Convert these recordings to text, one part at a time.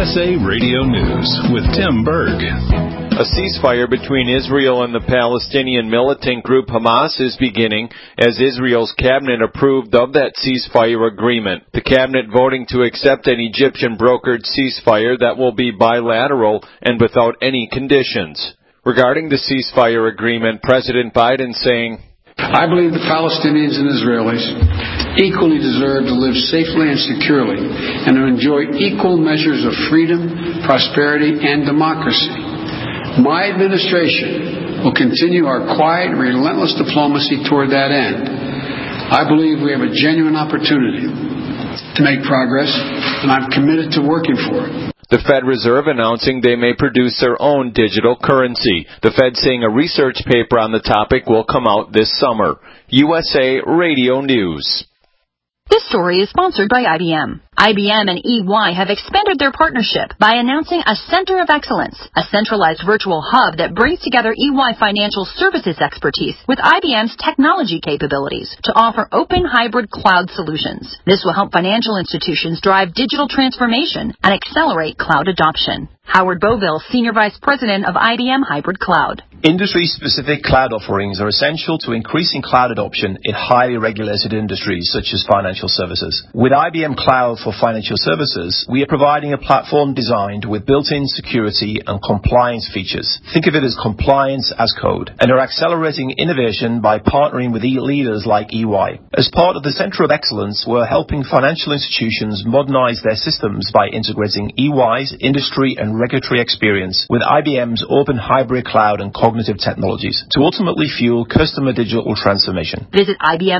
USA Radio News with Tim Berg. A ceasefire between Israel and the Palestinian militant group Hamas is beginning as Israel's cabinet approved of that ceasefire agreement. The cabinet voting to accept an Egyptian-brokered ceasefire that will be bilateral and without any conditions. Regarding the ceasefire agreement, President Biden saying, I believe the Palestinians and Israelis equally deserve to live safely and securely and to enjoy equal measures of freedom, prosperity, and democracy. My administration will continue our quiet and relentless diplomacy toward that end. I believe we have a genuine opportunity to make progress, and I'm committed to working for it. The Fed Reserve announcing they may produce their own digital currency. The Fed saying a research paper on the topic will come out this summer. USA Radio News. This story is sponsored by IBM. IBM and EY have expanded their partnership by announcing a Center of Excellence, a centralized virtual hub that brings together EY financial services expertise with IBM's technology capabilities to offer open hybrid cloud solutions. This will help financial institutions drive digital transformation and accelerate cloud adoption. Howard Boville, Senior Vice President of IBM Hybrid Cloud. Industry-specific cloud offerings are essential to increasing cloud adoption in highly regulated industries such as financial services. With IBM Cloud for Financial Services, we are providing a platform designed with built-in security and compliance features. Think of it as compliance as code, and are accelerating innovation by partnering with leaders like EY. As part of the Center of Excellence, we're helping financial institutions modernize their systems by integrating EY's industry and regulatory experience with IBM's open hybrid cloud and cognitive technologies to ultimately fuel customer digital transformation. Visit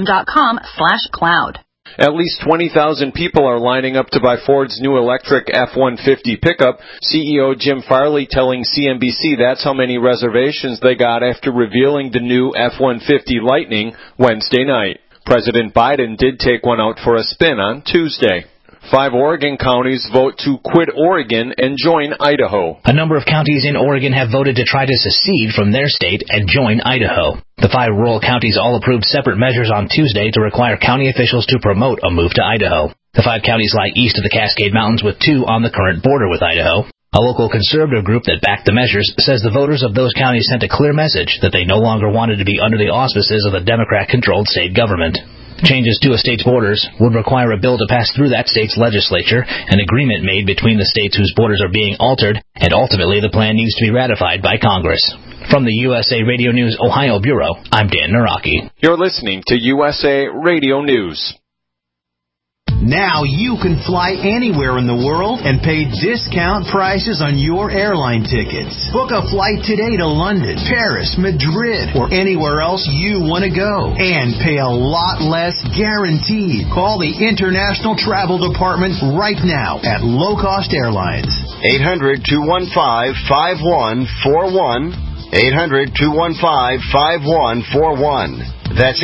IBM.com/cloud. At least 20,000 people are lining up to buy Ford's new electric F-150 pickup. CEO Jim Farley telling CNBC that's how many reservations they got after revealing the new F-150 Lightning Wednesday night. President Biden did take one out for a spin on Tuesday. 5 Oregon counties vote to quit Oregon and join Idaho. A number of counties in Oregon have voted to try to secede from their state and join Idaho. The 5 rural counties all approved separate measures on Tuesday to require county officials to promote a move to Idaho. The 5 counties lie east of the Cascade Mountains, with 2 on the current border with Idaho. A local conservative group that backed the measures says the voters of those counties sent a clear message that they no longer wanted to be under the auspices of the Democrat-controlled state government. Changes to a state's borders would require a bill to pass through that state's legislature, an agreement made between the states whose borders are being altered, and ultimately the plan needs to be ratified by Congress. From the USA Radio News Ohio Bureau, I'm Dan Naraki. You're listening to USA Radio News. Now you can fly anywhere in the world and pay discount prices on your airline tickets. Book a flight today to London, Paris, Madrid, or anywhere else you want to go. And pay a lot less guaranteed. Call the International Travel Department right now at Low Cost Airlines. 800-215-5141. 800-215-5141. That's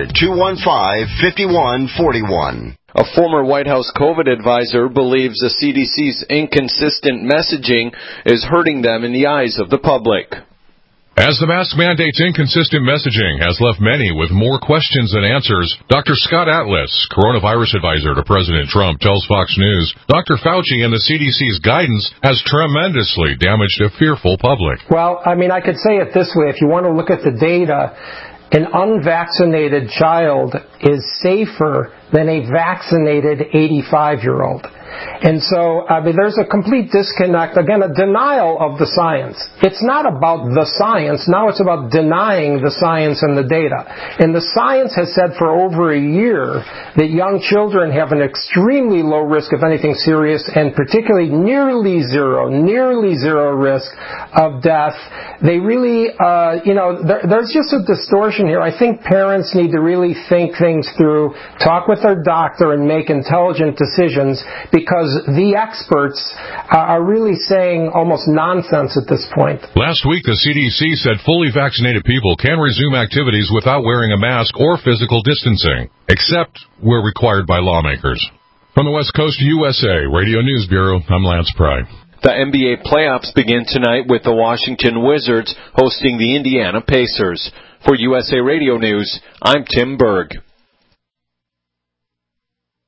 800-215-5141. A former White House COVID advisor believes the CDC's inconsistent messaging is hurting them in the eyes of the public. As the mask mandate's inconsistent messaging has left many with more questions than answers, Dr. Scott Atlas, coronavirus advisor to President Trump, tells Fox News, Dr. Fauci and the CDC's guidance has tremendously damaged a fearful public. Well, I could say it this way. If you want to look at the data, an unvaccinated child is safer than a vaccinated 85-year-old. And so, there's a complete disconnect, again, a denial of the science. It's not about the science. Now it's about denying the science and the data. And the science has said for over a year that young children have an extremely low risk of anything serious, and particularly nearly zero risk of death. They really, there's just a distortion here. I think parents need to really think things through, talk with their doctor, and make intelligent decisions, because the experts are really saying almost nonsense at this point. Last week, the CDC said fully vaccinated people can resume activities without wearing a mask or physical distancing, except where required by lawmakers. From the West Coast USA Radio News Bureau, I'm Lance Pry. The NBA playoffs begin tonight with the Washington Wizards hosting the Indiana Pacers. For USA Radio News, I'm Tim Berg.